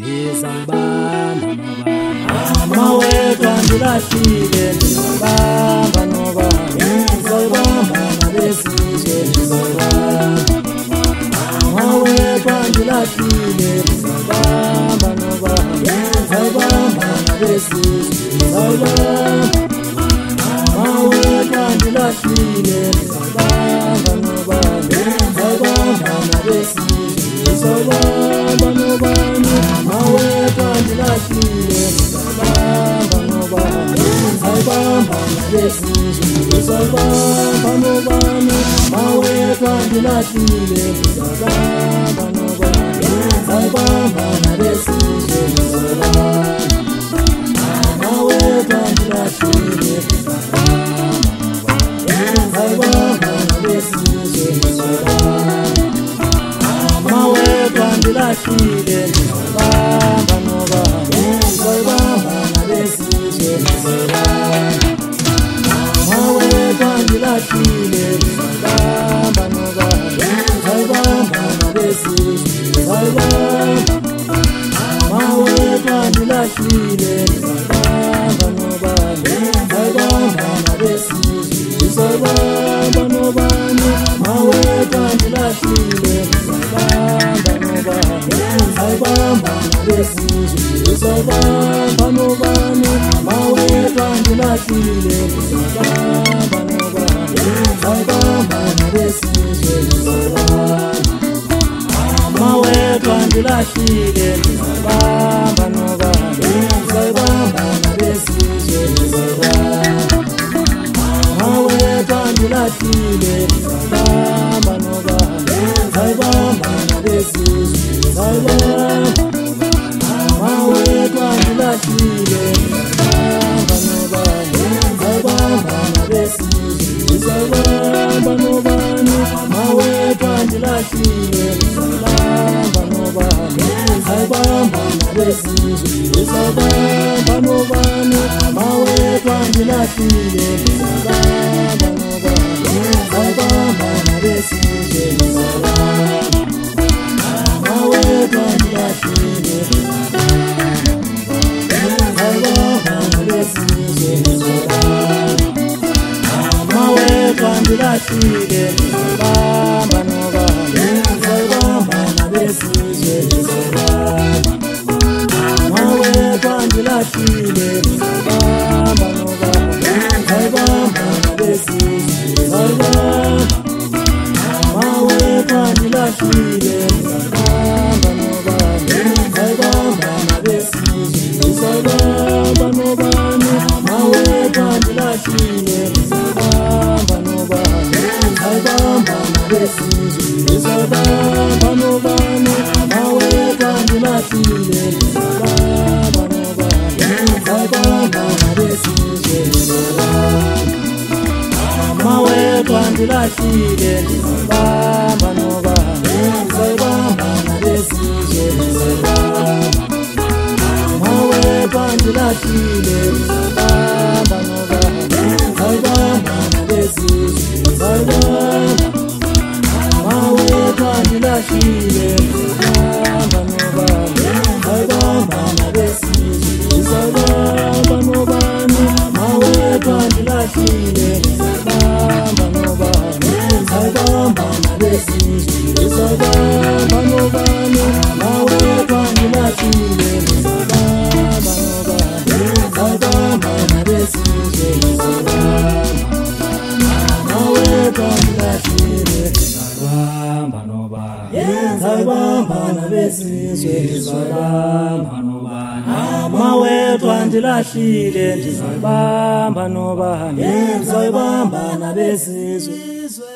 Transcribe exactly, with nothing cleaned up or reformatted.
Nizayibamba nobani amawethu andilahlile ndizayibamba nobani ndizayibamba nabesizwe ndizayibamba amawethu andilahlile ndizayibamba nobani ndizayibamba nabesizwe ndizayibamba amawethu andilahlile ndizayibamba nobani ndizayibamba nabesizwe ndizayibamba nobani amawethu andilahlile ndizayibamba nobani ndizayibamba nabesizwe ndizayibamba nobani amawethu andilahlile ndizayibamba nobani ndizayibamba nabesizwe ndizayibamba amawethu andilahlile ndizayibamba nabesizwe ndizayibamba amawethu andilahlile ndizayibamba nobani ndizayibamba nabesizwe ndizayibamba amawethu andilahlile ndizayibamba nobani ndizayibamba nabesizwe ndizayibamba amawethu andilahlile ndizayibamba nobani ndizayibamba nabesizwe ndizayibamba nobani amawethu andilahlile ndizayibamba nobani ndizayibamba nabesizwe ndizayibamba nobani amawethu andilahlile ndizayibamba nobani ndizayibamba nabesizwe ndizayibamba amawethu andilahlile ndizayibamba nobani ndizayibamba nabesizwe ndizayibamba amawethu andilahlile ndizayibamba nobani ndizayibamba nabesizwe ndizayibamba amawethu andilahlile ndizayibamba nobani ndizayibamba nabesizwe ndizayibamba nobani amawethu andilahlile ndizayibamba nobani ndizayibamba nabesizwe ndizayibamba nobani amawethu andilahlile ndizayibamba nobani ndizayibamba nabesizwe ndizayibamba amawethu andilahlile ndizayibamba nabesizwe ndizayibamba amawethu andilahlile ndizayibamba nobani ndizayibamba nabesizwe ndizayibamba amawethu andilahlile ndizayibamba nobani ndizayibamba nabesizwe ndizayibamba amawethu andilahlile ndizayibamba nobani ndizayibamba nabesizwe ndizayibamba nobani amawethu andilahlile ndizayibamba nobani ndizayibamba nabesizwe ndizayibamba nobani amawethu andilahlile ndizayibamba nobani ndizayibamba nabesizwe ndizayibamba amawethu andilahlile ndizayibamba nobani ndizayibamba nabesizwe ndizayibamba amawethu andilahlile ndizayibamba nobani ndizayibamba nabesizwe ndizayibamba amawethu andilahlile ndizayibamba nobani ndizayibamba nabesizwe ndizayibamba nobani amawethu andilahlile ndizayibamba nobani ndizayibamba nabesizwe ndizayibamba nobani amawethu andilahlile ndizayibamba nobani ndizayibamba nabesizwe ndizayibamba amawethu andilahlile ndizayibamba nobani ndizayibamba nabesizwe ndizayibamba nobani amawethu andilahlile ndizayibamba nobani ndizayibamba nabesizwe